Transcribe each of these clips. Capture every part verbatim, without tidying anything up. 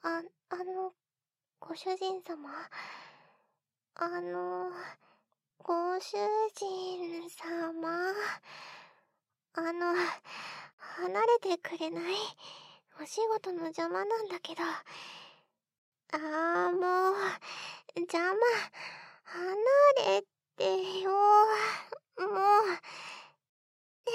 あ、あの、ご主人様。あの、ご主人様。あの、離れてくれない？お仕事の邪魔なんだけど。あー、もう、邪魔、離れてよ。もう、えい。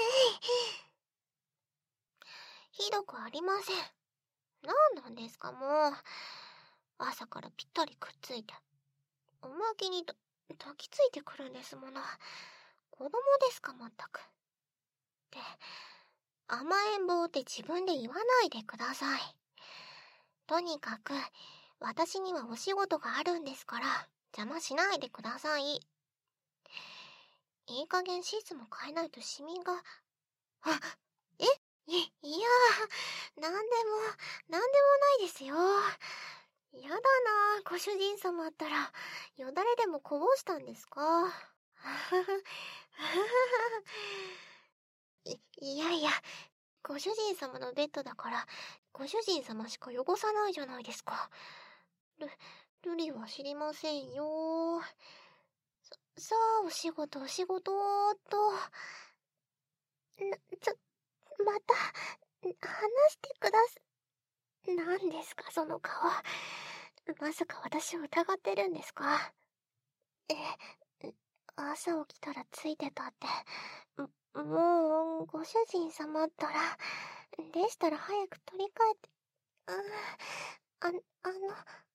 ひどくありません。なんなんですか、もう。朝からぴったりくっついて。おまけにと、抱きついてくるんですもの。子供ですか、まったく。って、甘えん坊って自分で言わないでください。とにかく、私にはお仕事があるんですから、邪魔しないでください。いい加減シーツも変えないとシミが、あ、えい、いやー、なんでも、なんでもないですよ。やだなぁ、ご主人様ったら、よだれでもこぼしたんですか？い、いやいや、ご主人様のベッドだから、ご主人様しか汚さないじゃないですか。ル、ルリは知りませんよ。さ、さあ、お仕事お仕事ーっと。な、ちょ、また、話してくださ、何ですか、その顔。まさか私を疑ってるんですか？え、朝起きたらついてたって。もう、ご主人様ったら、でしたら早く取り替えて、あ、あ、あの、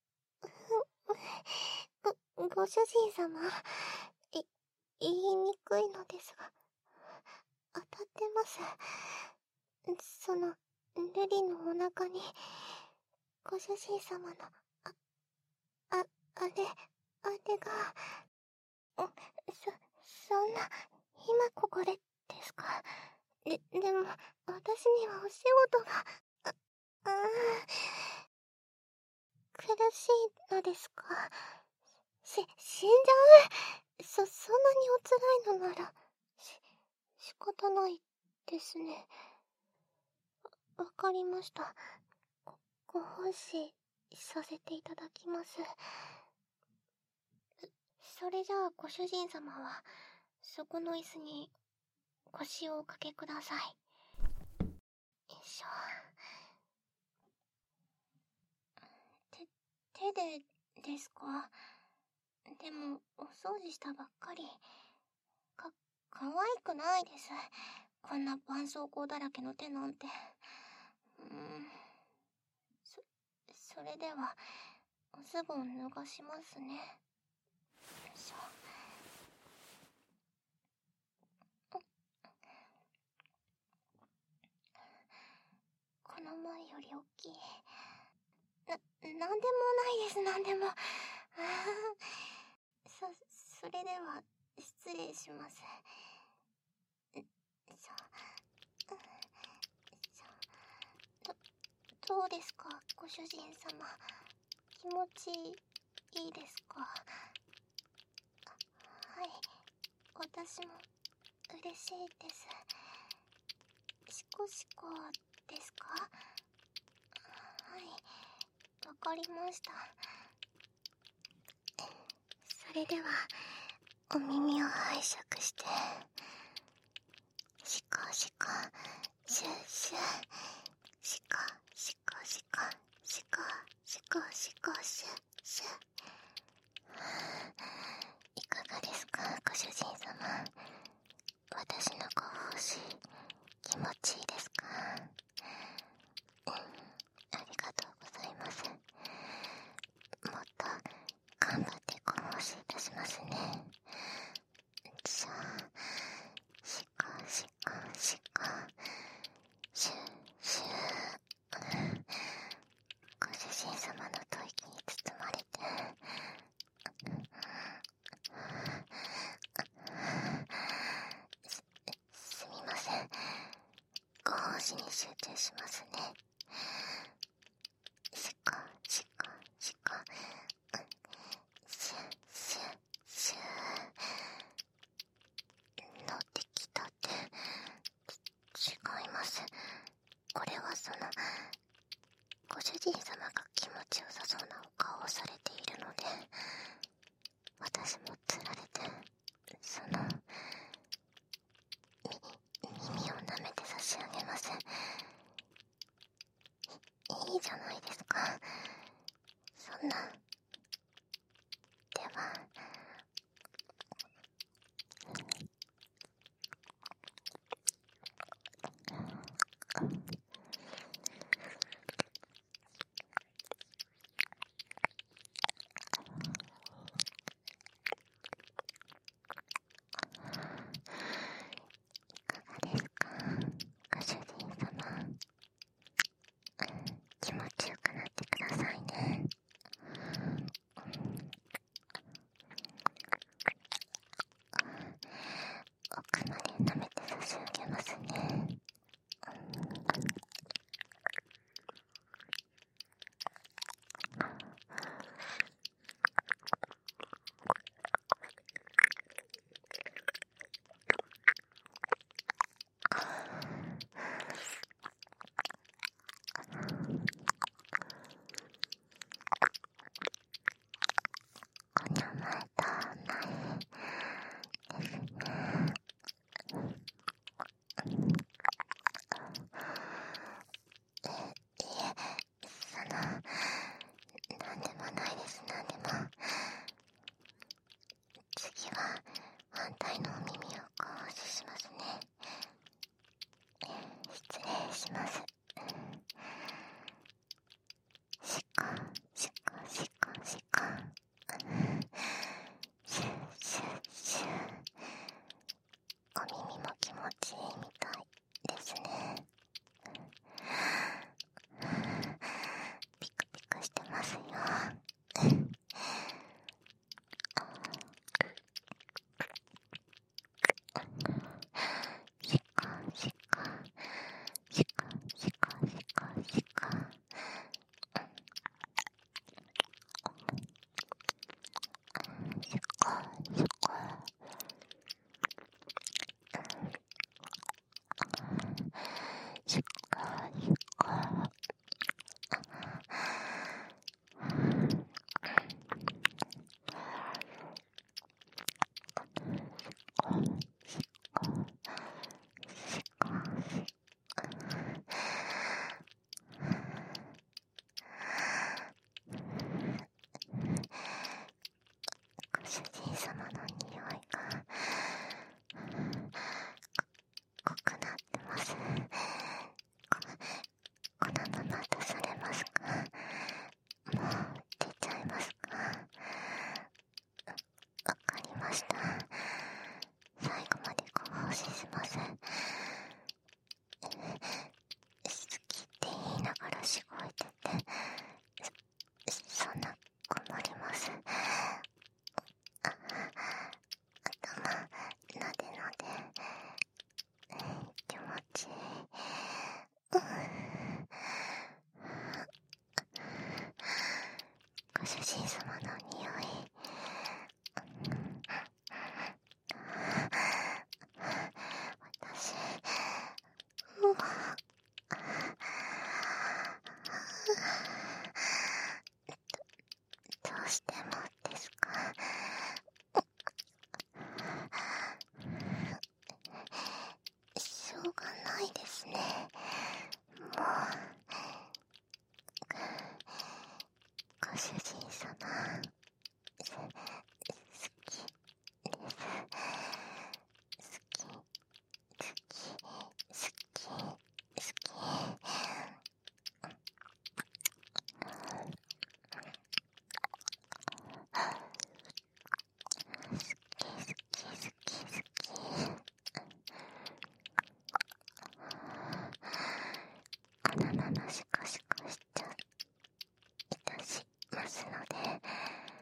ご、ご主人様、い、言いにくいのですが、当たってます。その、ルリのお腹に、ご主人様の、あ、あ、あれ、あれが、そ、そんな、今ここでですか？で、でも、私にはお仕事が、あ、あー、苦しいのですか？し、死んじゃう？そ、そんなにお辛いのなら、し、仕方ないですね。わ、わかりました。ご、ご奉仕させていただきます。そ、それじゃあご主人様は、そこの椅子に腰をおかけください。よいしょ。手、手でですか？でも、お掃除したばっかり。か、可愛くないです。こんな絆創膏だらけの手なんて。うーん。そ、それでは、おズボン脱がしますね。よいしょ。この前より大きい。な、なんでもないです、なんでも。そ、それでは、失礼します。よいしょ。よいしょ。ど、どうですか、ご主人様。気持ちいいですか？はい、私も嬉しいです。シコシコですか？はい、わかりました。それでは、お耳を拝借して、シコシコ、シュッシュ、シコシコシコ、シコシコシコシュッシュ。いかがですか、ご主人様。私のご奉仕、気持ちいいですか？うん、ありがとうございます。もっと頑張ってご奉仕いたしますね。じゃあ、シコシコシコ、シュッシュー。ご主人様の吐息に包まれて、す、すみません。ご奉仕に集中しますね。シコシコシコ、シュッシュッシュー。乗ってきたって、違います。これはその、ご主人人様が気持ちよさそうなお顔をされているので、私もつられて、そのみ耳を舐めて差し上げます。いいいじゃないですか。そんな。では。ご主人様、気持ちよくなってくださいね。奥まで舐めて差し上げますね。こにゃまえたないですね。え、いえ、その、なんでもないです、なんでも。次は、反対のお耳を行使しますね。失礼します。しこ、しこ、しこ、しこ。シュッシュッシュッ。お耳も気持ちいいみたいですね。ピクピクしてますよ。しこ、しこ、しこ、しこ、しこ、しこ。しこ、しこ。しこ、しこ。ご主人様の匂いが濃くなってます。こ、このまま出されますか？もう出ちゃいますか？わかりました。最後までご奉仕します。好きって言いながらしごいてて、そ、そんな困ります。あ、頭、なでなで、気持ちいい。うん、ご主人様の匂い。私、もう、どうしてもですか？しょうがないですね。もう、ご主人様、す、好きです。好き、好き、好き、好き。このままシコシコしちゃいたしますので、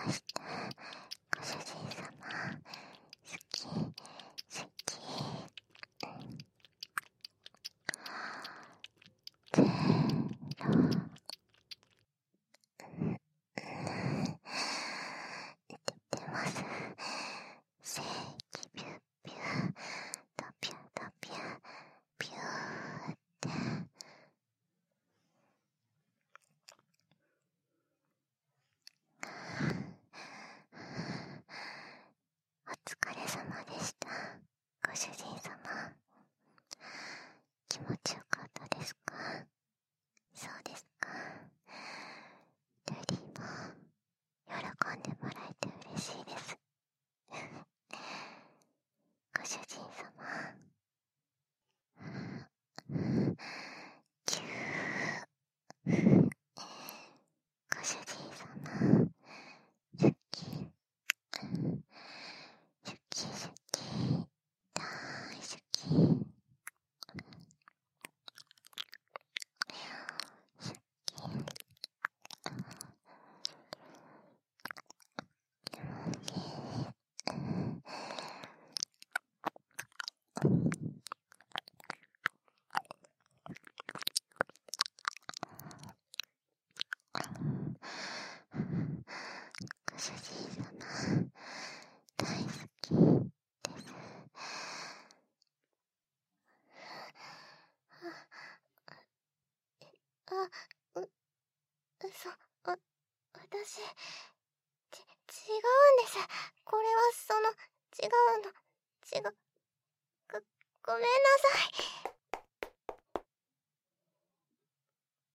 した。ご主人様、好き、好き。ゼロ。出てます。正気ビュッビュッ、ドピュドピュ、ビューって。お疲れ様でした。ご主人様。気持ちよかったですか？そうですか。ルリーも喜んでもらえて嬉しいです。ご主人様。キュー。ご主人様。好き。好き好き。大好き。ご主人様、大好きです。あ、う、嘘、あ、私、ち、違うんです。これはその、違うの、違う、ご、ごめんなさい。